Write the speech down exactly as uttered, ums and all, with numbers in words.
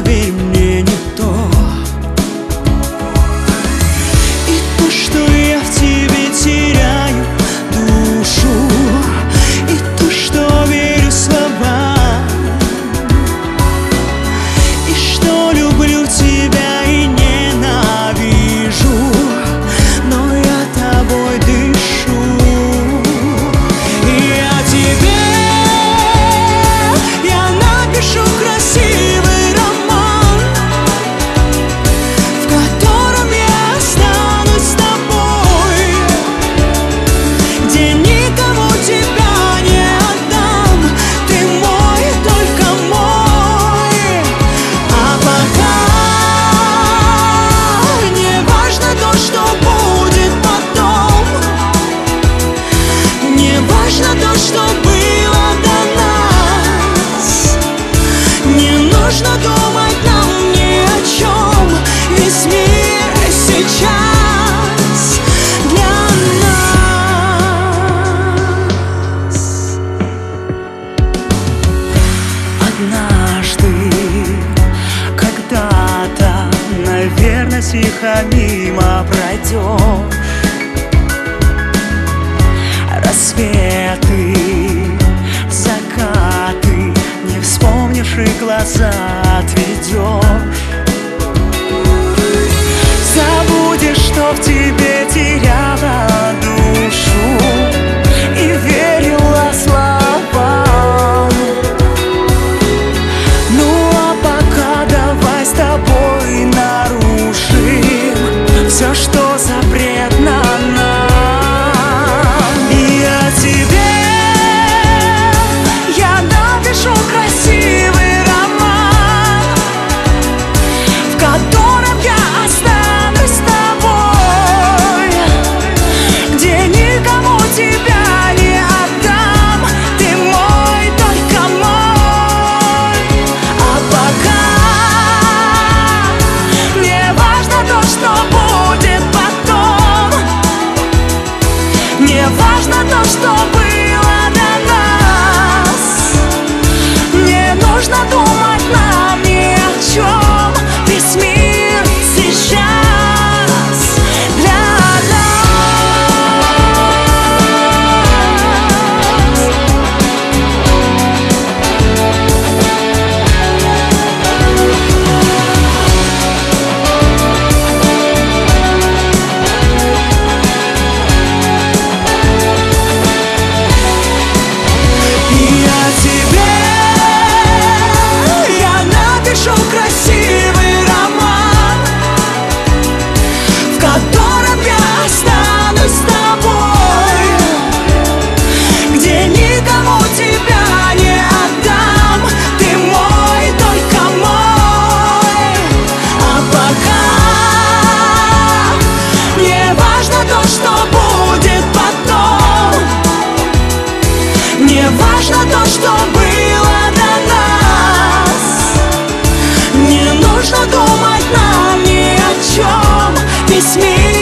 поверь мне, не то. И то, что я в тебе теряю душу, и то, что верю словам, и что люблю тебя и ненавижу, но я тобой дышу. И я тебе, я напишу красивый роман, в котором я останусь с тобой, где никому тебя не отдам, ты мой, только мой. А пока не важно то, что будет потом, не важно то, что было до нас. Не нужно думать нам ни о чем, весь мир сейчас для нас. Однажды, когда-то, наверное, тихо мимо пройдешь рассветы, закаты, не вспомнишь и глаза отведешь. Забудешь, что в тебе теряла душу и верила словам. Ну а пока давай с тобой нарушим все, что запретно нам. И я тебе, я напишу красивый роман, в котором я останусь с тобой, где никому тебя не отдам, ты мой, только мой. А пока не важно то, что будет потом, не важно то, что было до нас. Не нужно думать нам ни о чем, весь мир сейчас для красивый роман, в котором я останусь с тобой, где никому тебя не отдам, ты мой, только мой. А пока не важно то, что будет потом, не важно то, что было до нас. Не нужно думать нам ни о чем, весь мир